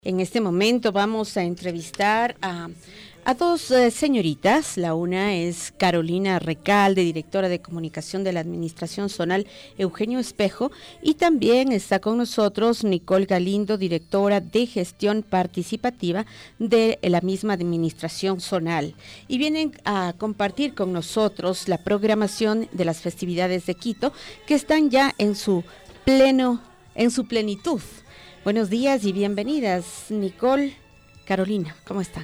En este momento vamos a entrevistar a dos señoritas. La una es Carolina Recalde, directora de comunicación de la Administración Zonal Eugenio Espejo, y también está con nosotros Nicole Galindo, directora de gestión participativa de la misma Administración Zonal. Y vienen a compartir con nosotros la programación de las festividades de Quito, que están ya en su plenitud. Buenos días y bienvenidas, Nicole, Carolina, ¿cómo están?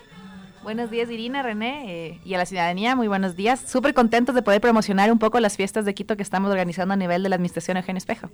Buenos días, Irina, René, y a la ciudadanía, muy buenos días. Súper contentos de poder promocionar un poco las fiestas de Quito que estamos organizando a nivel de la Administración Eugenio Espejo.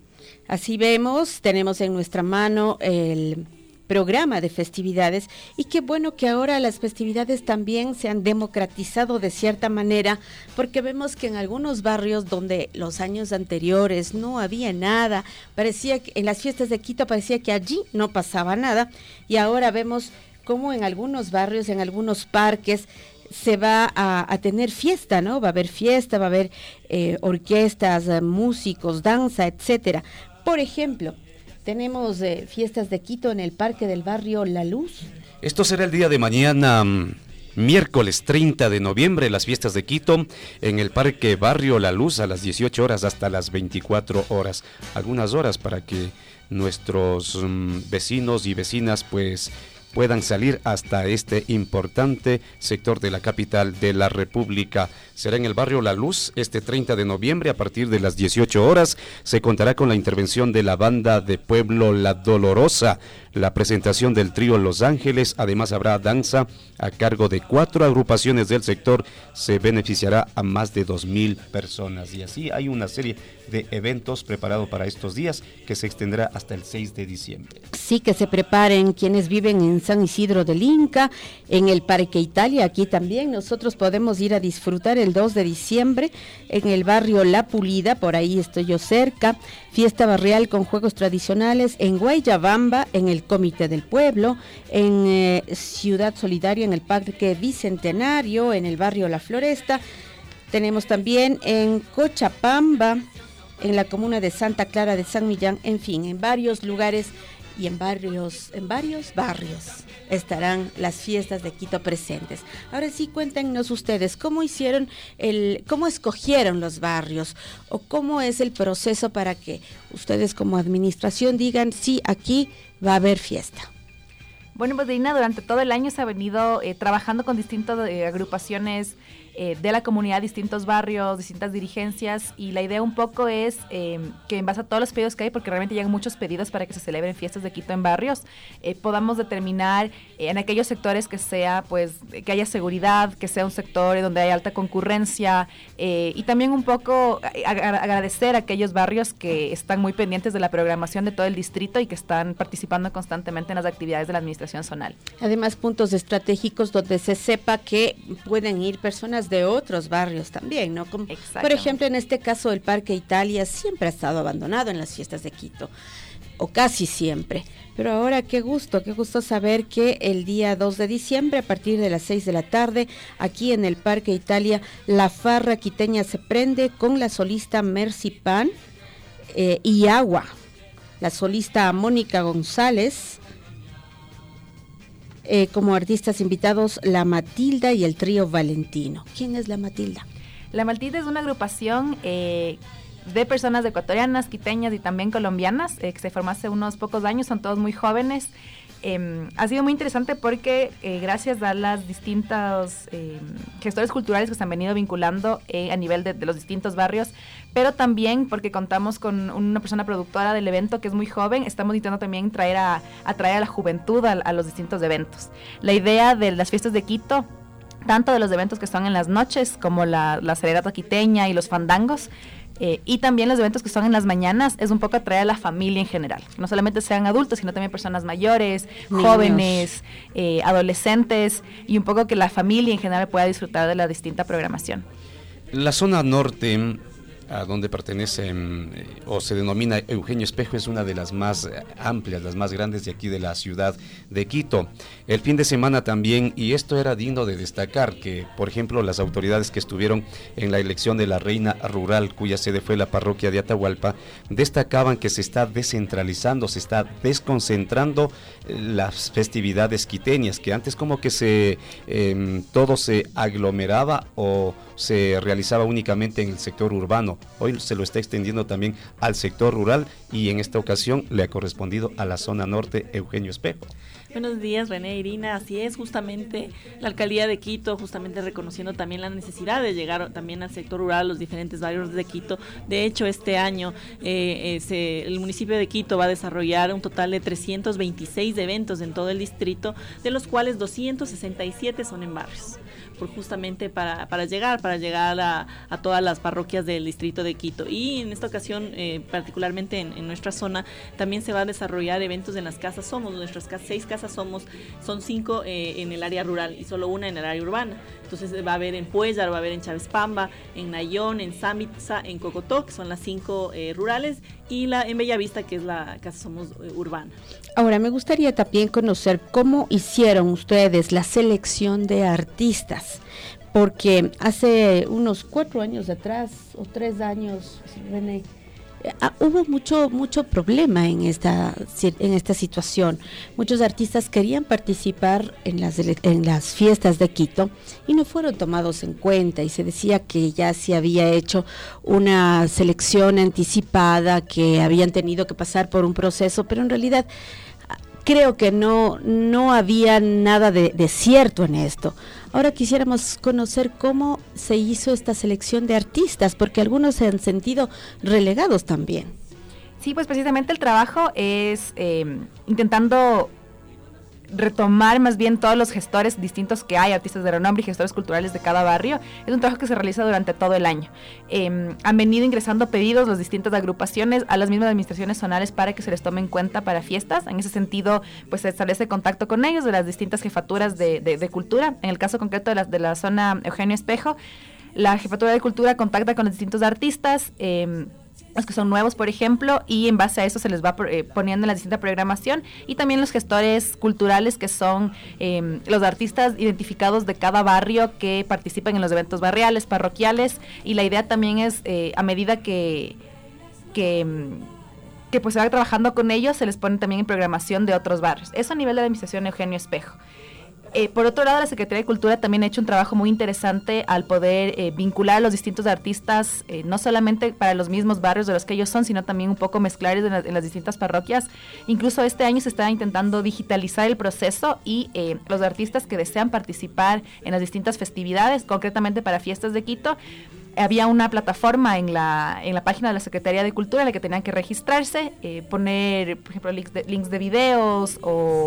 Así vemos, tenemos en nuestra mano el programa de festividades, y qué bueno que ahora las festividades también se han democratizado de cierta manera, porque vemos que en algunos barrios donde los años anteriores no había nada, parecía que en las fiestas de Quito parecía que allí no pasaba nada, y ahora vemos cómo en algunos barrios, en algunos parques se va a tener fiesta, ¿no? Va a haber fiesta, va a haber orquestas, músicos, danza, etcétera. Por ejemplo, tenemos fiestas de Quito en el Parque del Barrio La Luz. Esto será el día de mañana, miércoles 30 de noviembre, las fiestas de Quito en el Parque Barrio La Luz a las 18 horas hasta las 24 horas. Algunas horas para que nuestros vecinos y vecinas pues puedan salir hasta este importante sector de la capital de la República. Será en el barrio La Luz este 30 de noviembre a partir de las 18 horas. Se contará con la intervención de la banda de pueblo La Dolorosa, la presentación del trío Los Ángeles. Además habrá danza a cargo de 4 agrupaciones del sector. Se beneficiará a más de 2,000 personas. Y así hay una serie de eventos preparados para estos días que se extenderá hasta el 6 de diciembre. Sí, que se preparen quienes viven en San Isidro del Inca, en el Parque Italia. Aquí también nosotros podemos ir a disfrutar el 2 de diciembre en el barrio La Pulida, por ahí estoy yo cerca. Fiesta barrial con juegos tradicionales en Guayabamba, en el Comité del Pueblo, en Ciudad Solidaria, en el Parque Bicentenario, en el barrio La Floresta. Tenemos también en Cochapamba, en la comuna de Santa Clara de San Millán, en fin, en varios lugares y en varios barrios estarán las fiestas de Quito presentes. Ahora sí, cuéntenos ustedes, ¿cómo escogieron los barrios? ¿O cómo es el proceso para que ustedes como administración digan, sí, aquí va a haber fiesta? Bueno, pues Dina, durante todo el año se ha venido trabajando con distintas agrupaciones de la comunidad, distintos barrios, distintas dirigencias, y la idea un poco es que en base a todos los pedidos que hay, porque realmente llegan muchos pedidos para que se celebren fiestas de Quito en barrios, podamos determinar en aquellos sectores que sea, pues, que haya seguridad, que sea un sector donde hay alta concurrencia, y también un poco agradecer a aquellos barrios que están muy pendientes de la programación de todo el distrito y que están participando constantemente en las actividades de la administración zonal. Además, puntos estratégicos donde se sepa que pueden ir personas de otros barrios también, ¿no? Como, por ejemplo, en este caso el Parque Italia siempre ha estado abandonado en las fiestas de Quito, o casi siempre, pero ahora qué gusto saber que el día 2 de diciembre a partir de las 6 de la tarde aquí en el Parque Italia la farra quiteña se prende con la solista Mercy Pan y Agua, la solista Mónica González, como artistas invitados la Matilda y el trío Valentino. ¿Quién es la Matilda? La Matilda es una agrupación de personas ecuatorianas, quiteñas y también colombianas, que se formó hace unos pocos años, son todos muy jóvenes. Ha sido muy interesante porque gracias a las distintos gestores culturales que se han venido vinculando a nivel de los distintos barrios, pero también porque contamos con una persona productora del evento que es muy joven, estamos intentando también atraer a la juventud a los distintos eventos. La idea de las fiestas de Quito, tanto de los eventos que son en las noches como la serenata quiteña y los fandangos, y también los eventos que son en las mañanas, es un poco atraer a la familia en general, no solamente sean adultos, sino también personas mayores, niños, jóvenes, adolescentes, y un poco que la familia en general pueda disfrutar de la distinta programación. La zona norte a donde pertenece o se denomina Eugenio Espejo, es una de las más amplias, las más grandes de aquí de la ciudad de Quito. El fin de semana también, y esto era digno de destacar, que por ejemplo las autoridades que estuvieron en la elección de la reina rural, cuya sede fue la parroquia de Atahualpa, destacaban que se está descentralizando, se está desconcentrando las festividades quiteñas, que antes como que todo se aglomeraba o se realizaba únicamente en el sector urbano. Hoy se lo está extendiendo también al sector rural y en esta ocasión le ha correspondido a la zona norte Eugenio Espejo. Buenos días, René, Irina. Así es, justamente la alcaldía de Quito, justamente reconociendo también la necesidad de llegar también al sector rural, los diferentes barrios de Quito. De hecho, este año el municipio de Quito va a desarrollar un total de 326 eventos en todo el distrito, de los cuales 267 son en barrios, justamente para llegar a todas las parroquias del distrito de Quito. Y en esta ocasión, particularmente en nuestra zona, también se va a desarrollar eventos en las casas Somos. Nuestras 6 casas Somos, son 5 en el área rural y solo una en el área urbana. Entonces va a haber en Puellar, va a haber en Chavespamba, en Nayón, en Samitza, en Cocotó, que son las 5 rurales, y en Bellavista, que es la casa Somos urbana. Ahora, me gustaría también conocer cómo hicieron ustedes la selección de artistas, porque hace unos 4 años atrás, o 3 años, René, hubo mucho problema en esta situación. Muchos artistas querían participar en las fiestas de Quito y no fueron tomados en cuenta, y se decía que ya se había hecho una selección anticipada, que habían tenido que pasar por un proceso, pero en realidad creo que no había nada de cierto en esto. Ahora quisiéramos conocer cómo se hizo esta selección de artistas, porque algunos se han sentido relegados también. Sí, pues precisamente el trabajo es intentando retomar más bien todos los gestores distintos que hay, artistas de renombre y gestores culturales de cada barrio. Es un trabajo que se realiza durante todo el año. Han venido ingresando pedidos las distintas agrupaciones a las mismas administraciones zonales para que se les tome en cuenta para fiestas. En ese sentido, pues se establece contacto con ellos de las distintas jefaturas de cultura. En el caso concreto de la zona Eugenio Espejo, la jefatura de cultura contacta con los distintos artistas, los que son nuevos, por ejemplo, y en base a eso se les va poniendo en la distinta programación, y también los gestores culturales, que son los artistas identificados de cada barrio que participan en los eventos barriales, parroquiales, y la idea también es, a medida que pues se va trabajando con ellos, se les pone también en programación de otros barrios. Eso a nivel de la administración Eugenio Espejo. Por otro lado, la Secretaría de Cultura también ha hecho un trabajo muy interesante al poder vincular a los distintos artistas, no solamente para los mismos barrios de los que ellos son, sino también un poco mezclar en las distintas parroquias. Incluso este año se está intentando digitalizar el proceso, y los artistas que desean participar en las distintas festividades, concretamente para fiestas de Quito, había una plataforma en la página de la Secretaría de Cultura en la que tenían que registrarse, poner, por ejemplo, links de videos o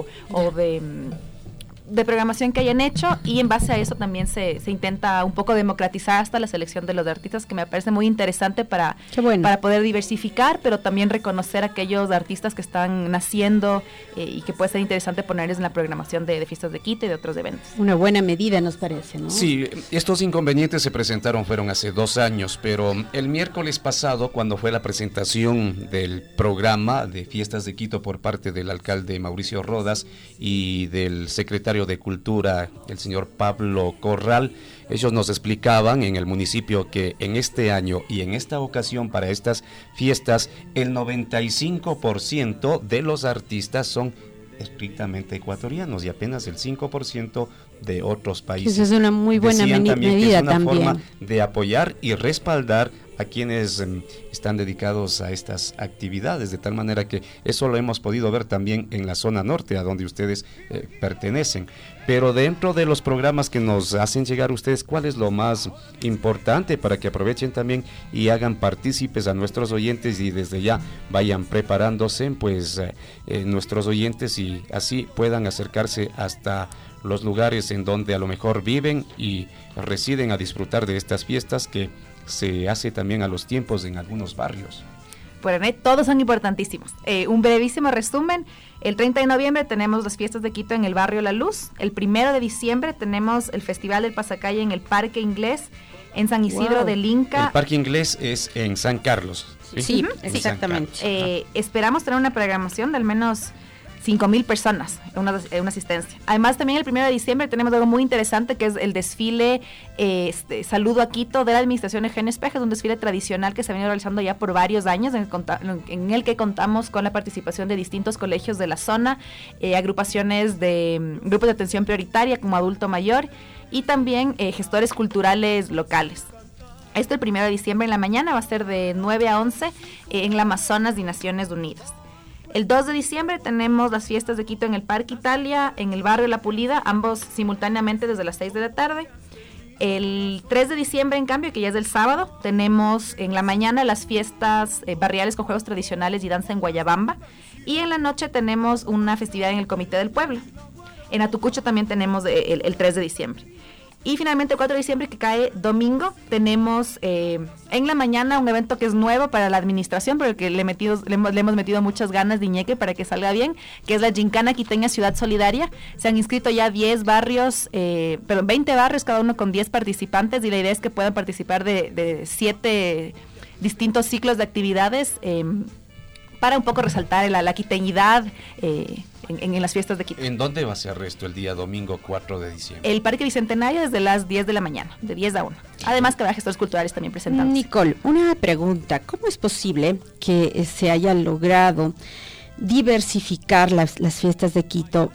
de programación que hayan hecho, y en base a eso también se intenta un poco democratizar hasta la selección de los artistas, que me parece muy interesante para poder diversificar, pero también reconocer a aquellos artistas que están naciendo y que puede ser interesante ponerles en la programación de fiestas de Quito y de otros eventos. Una buena medida, nos parece, ¿no? Sí, estos inconvenientes fueron hace 2 años, pero el miércoles pasado, cuando fue la presentación del programa de fiestas de Quito por parte del alcalde Mauricio Rodas y del secretario de Cultura, el señor Pablo Corral, ellos nos explicaban en el municipio que en este año y en esta ocasión para estas fiestas, el 95% de los artistas son estrictamente ecuatorianos y apenas el 5% de otros países. Eso es una muy buena medida también. Es una forma de apoyar y respaldar a quienes están dedicados a estas actividades, de tal manera que eso lo hemos podido ver también en la zona norte, a donde ustedes pertenecen. Pero dentro de los programas que nos hacen llegar ustedes, ¿cuál es lo más importante para que aprovechen también y hagan partícipes a nuestros oyentes y desde ya vayan preparándose, pues nuestros oyentes, y así puedan acercarse hasta los lugares en donde a lo mejor viven y residen a disfrutar de estas fiestas que se hace también a los tiempos en algunos barrios? todos son importantísimos. Un brevísimo resumen: el 30 de noviembre tenemos las fiestas de Quito en el barrio La Luz. El 1 de diciembre tenemos el Festival del Pasacalle en el Parque Inglés, en San Isidro del Inca. El Parque Inglés es en San Carlos. Sí, exactamente. Esperamos tener una programación de al menos 5,000 personas en una asistencia. Además, también el 1 de diciembre tenemos algo muy interesante, que es el desfile Saludo a Quito de la Administración Eugenio Espejo. Es un desfile tradicional que se ha venido realizando ya por varios años, en el que contamos con la participación de distintos colegios de la zona, agrupaciones de grupos de atención prioritaria como adulto mayor y también gestores culturales locales. Esto el 1 de diciembre en la mañana va a ser de 9 a 11 en la Amazonas de Naciones Unidas. El 2 de diciembre tenemos las fiestas de Quito en el Parque Italia, en el barrio La Pulida, ambos simultáneamente desde las 6 de la tarde. El 3 de diciembre, en cambio, que ya es el sábado, tenemos en la mañana las fiestas barriales con juegos tradicionales y danza en Guayabamba. Y en la noche tenemos una festividad en el Comité del Pueblo. En Atucucho también tenemos el 3 de diciembre. Y finalmente el 4 de diciembre, que cae domingo, tenemos en la mañana un evento que es nuevo para la administración, pero que le hemos metido muchas ganas de Iñeque para que salga bien, que es la Gincana Quiteña Ciudad Solidaria. Se han inscrito ya 20 barrios, cada uno con 10 participantes, y la idea es que puedan participar de 7 distintos ciclos de actividades para un poco resaltar la quiteñidad en las fiestas de Quito. ¿En dónde va a ser esto el día domingo 4 de diciembre? El Parque Bicentenario desde las 10 de la mañana, de 10 a 1. Además que habrá gestores culturales también presentados. Nicole, una pregunta. ¿Cómo es posible que se haya logrado diversificar las fiestas de Quito,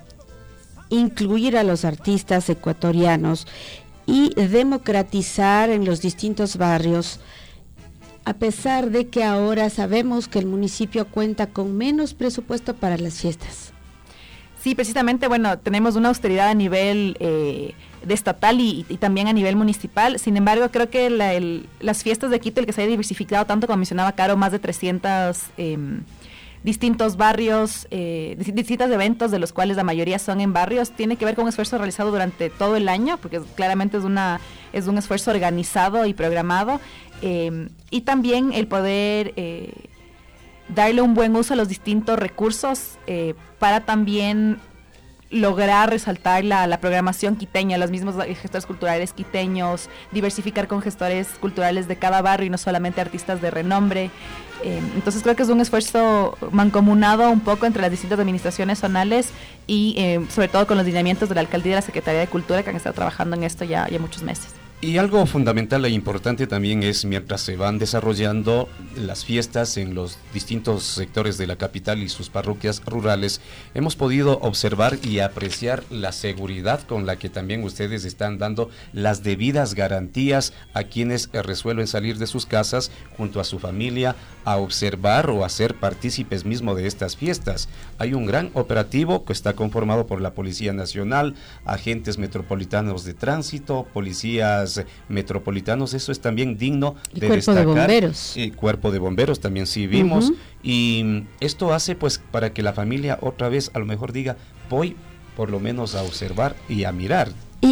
incluir a los artistas ecuatorianos y democratizar en los distintos barrios, a pesar de que ahora sabemos que el municipio cuenta con menos presupuesto para las fiestas? Sí, precisamente, tenemos una austeridad a nivel de estatal y también a nivel municipal. Sin embargo, creo que las fiestas de Quito, el que se haya diversificado tanto, como mencionaba Caro, más de 300 distintos barrios, distintos eventos, de los cuales la mayoría son en barrios, tiene que ver con un esfuerzo realizado durante todo el año, porque claramente es un esfuerzo organizado y programado, y también el poder darle un buen uso a los distintos recursos para también lograr resaltar la programación quiteña, los mismos gestores culturales quiteños, diversificar con gestores culturales de cada barrio y no solamente artistas de renombre. Entonces creo que es un esfuerzo mancomunado un poco entre las distintas administraciones zonales y sobre todo con los lineamientos de la Alcaldía y de la Secretaría de Cultura, que han estado trabajando en esto ya muchos meses. Y algo fundamental e importante también es, mientras se van desarrollando las fiestas en los distintos sectores de la capital y sus parroquias rurales, hemos podido observar y apreciar la seguridad con la que también ustedes están dando las debidas garantías a quienes resuelven salir de sus casas junto a su familia a observar o a ser partícipes mismo de estas fiestas. Hay un gran operativo que está conformado por la Policía Nacional, agentes metropolitanos de tránsito, policías metropolitanos. Eso es también digno de destacar. Cuerpo de bomberos. El cuerpo de bomberos también sí vimos. Y esto hace pues para que la familia otra vez a lo mejor diga, voy por lo menos a observar y a mirar.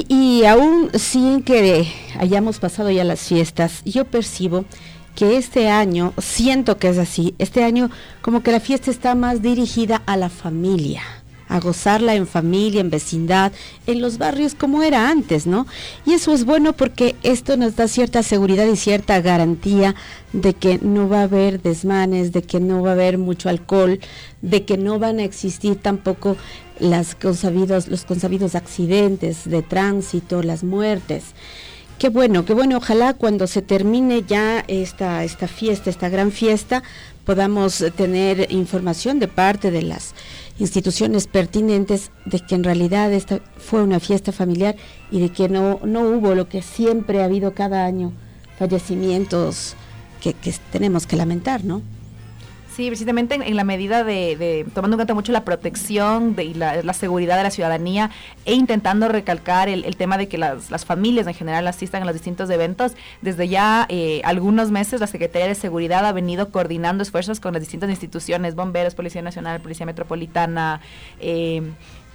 Y aún sin que hayamos pasado ya las fiestas, yo percibo que este año, siento que es así, este año como que la fiesta está más dirigida a la familia, a gozarla en familia, en vecindad, en los barrios como era antes, ¿no? Y eso es bueno porque esto nos da cierta seguridad y cierta garantía de que no va a haber desmanes, de que no va a haber mucho alcohol, de que no van a existir tampoco los consabidos accidentes de tránsito, las muertes. Qué bueno, ojalá cuando se termine ya esta fiesta, esta gran fiesta, podamos tener información de parte de las instituciones pertinentes de que en realidad esta fue una fiesta familiar y de que no hubo lo que siempre ha habido cada año, fallecimientos que tenemos que lamentar, ¿no? Sí, precisamente en la medida de tomando en cuenta mucho la protección y la seguridad de la ciudadanía, e intentando recalcar el tema de que las familias en general asistan a los distintos eventos. Desde ya algunos meses la Secretaría de Seguridad ha venido coordinando esfuerzos con las distintas instituciones, bomberos, Policía Nacional, Policía Metropolitana,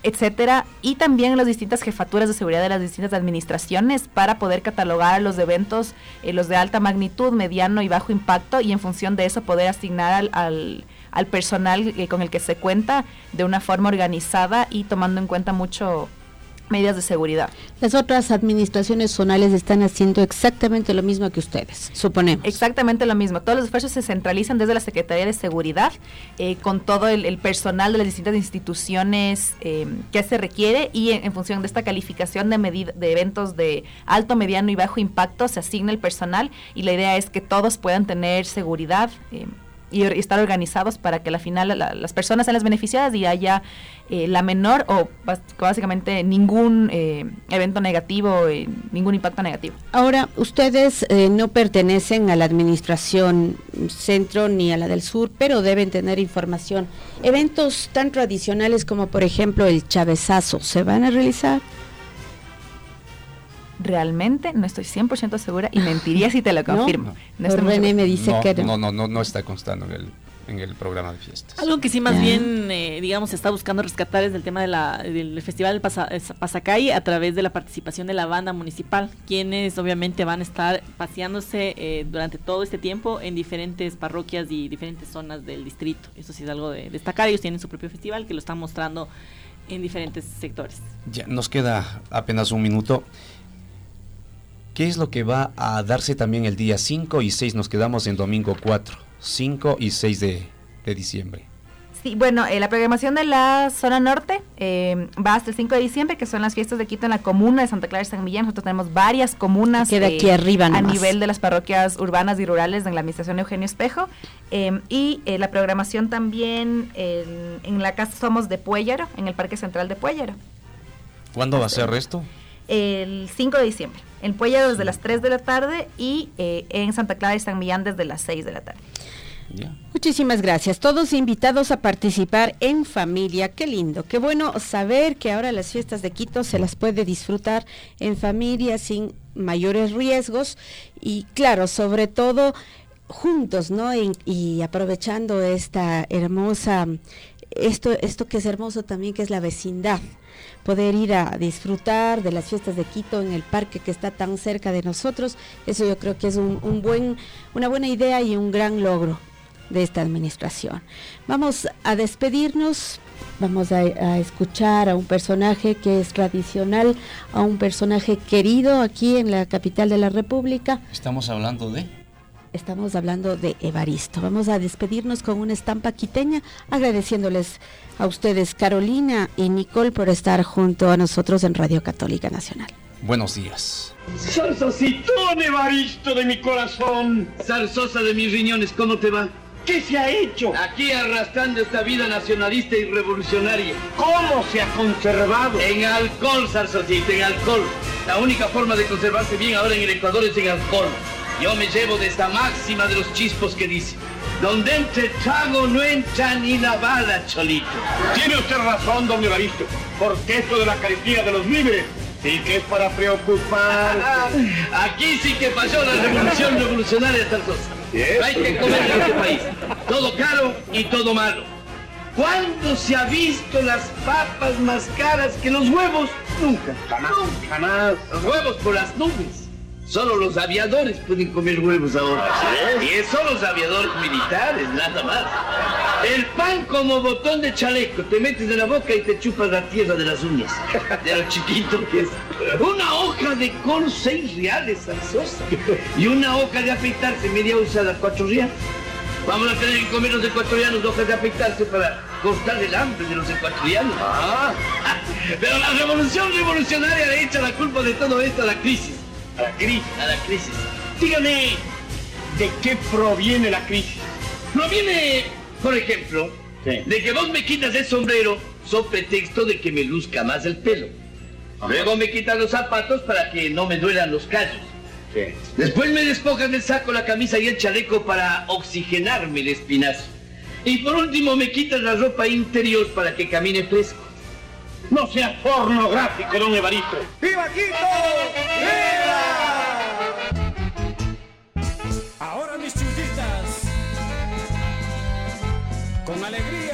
etcétera, y también las distintas jefaturas de seguridad de las distintas administraciones para poder catalogar los eventos, los de alta magnitud, mediano y bajo impacto, y en función de eso poder asignar al personal con el que se cuenta de una forma organizada y tomando en cuenta mucho medidas de seguridad. Las otras administraciones zonales están haciendo exactamente lo mismo que ustedes, suponemos. Exactamente lo mismo. Todos los esfuerzos se centralizan desde la Secretaría de Seguridad, con todo el personal de las distintas instituciones que se requiere, y en función de esta calificación de eventos de alto, mediano y bajo impacto se asigna el personal, y la idea es que todos puedan tener seguridad y estar organizados para que al final las personas sean las beneficiadas y haya la menor o básicamente ningún evento negativo, ningún impacto negativo. Ahora, ustedes no pertenecen a la administración centro ni a la del sur, pero deben tener información. Eventos tan tradicionales como por ejemplo el Chavezazo, ¿se van a realizar? Realmente no estoy 100% segura y mentiría si te lo confirmo. No, René me dice que no está constando en el programa de fiestas. Algo que sí más bien, digamos, se está buscando rescatar es el tema del Festival Pasacay a través de la participación de la banda municipal, quienes obviamente van a estar paseándose durante todo este tiempo en diferentes parroquias y diferentes zonas del distrito. Eso sí es algo de destacar. Ellos tienen su propio festival que lo están mostrando en diferentes sectores. Ya nos queda apenas un minuto. ¿Qué es lo que va a darse también el día 5 y 6? Nos quedamos en domingo 4, 5 y 6 de diciembre. Sí, bueno, la programación de la zona norte va hasta el 5 de diciembre, que son las fiestas de Quito en la comuna de Santa Clara y San Millán. Nosotros tenemos varias comunas queda aquí arriba a nivel de las parroquias urbanas y rurales en la administración Eugenio Espejo. Y la programación también en la Casa Somos de Puéllaro, en el Parque Central de Puéllaro. ¿Cuándo va a ser esto? El 5 de diciembre. En Puéllaro desde las 3 de la tarde y en Santa Clara y San Millán desde las 6 de la tarde. Yeah. Muchísimas gracias. Todos invitados a participar en familia. Qué lindo, qué bueno saber que ahora las fiestas de Quito se las puede disfrutar en familia sin mayores riesgos y claro, sobre todo juntos, ¿no? Y aprovechando esta hermosa, esto que es hermoso también, que es la vecindad. Poder ir a disfrutar de las fiestas de Quito en el parque que está tan cerca de nosotros, eso yo creo que es una buena idea y un gran logro de esta administración. Vamos a despedirnos, vamos a escuchar a un personaje que es tradicional, a un personaje querido aquí en la capital de la República. Estamos hablando de Evaristo. Vamos a despedirnos con una estampa quiteña, agradeciéndoles a ustedes, Carolina y Nicole, por estar junto a nosotros en Radio Católica Nacional. Buenos días. Zarzositón, Evaristo de mi corazón. Zarzosa de mis riñones, ¿cómo te va? ¿Qué se ha hecho? Aquí arrastrando esta vida nacionalista y revolucionaria. ¿Cómo se ha conservado? En alcohol, Zarzosito, en alcohol. La única forma de conservarse bien ahora en el Ecuador es en alcohol. Yo me llevo de esta máxima de los chispos que dice: donde entre trago no entra ni la bala, cholito. Tiene usted razón, don Evaristo, porque esto de la carestía de los víveres sí que es para preocupar. Aquí sí que pasó la revolución revolucionaria, Zarzosa. No hay que comer en este país. Todo caro y todo malo. ¿Cuándo se ha visto las papas más caras que los huevos? Nunca. Jamás. Los huevos por las nubes. Solo los aviadores pueden comer huevos ahora. ¿Sí? Y son los aviadores militares, nada más. El pan como botón de chaleco, te metes en la boca y te chupas la tierra de las uñas. De lo chiquito que es. Una hoja de col, 6 reales, Zarzosa. Y una hoja de afeitarse media usada, 4 reales. Vamos a tener que comer los ecuatorianos hojas de afeitarse para cortar el hambre de los ecuatorianos. Pero la revolución revolucionaria le echa la culpa de todo esto a la crisis. A la crisis. Dígame, ¿de qué proviene la crisis? Proviene, por ejemplo, de que vos me quitas el sombrero so pretexto de que me luzca más el pelo. Luego me quitas los zapatos para que no me duelan los callos. Después me despojas del saco, la camisa y el chaleco para oxigenarme el espinazo. Y por último me quitas la ropa interior para que camine fresco. No sea pornográfico, don Evaristo. ¡Viva Quito! ¡Viva! Ahora mis chullitas, con alegría.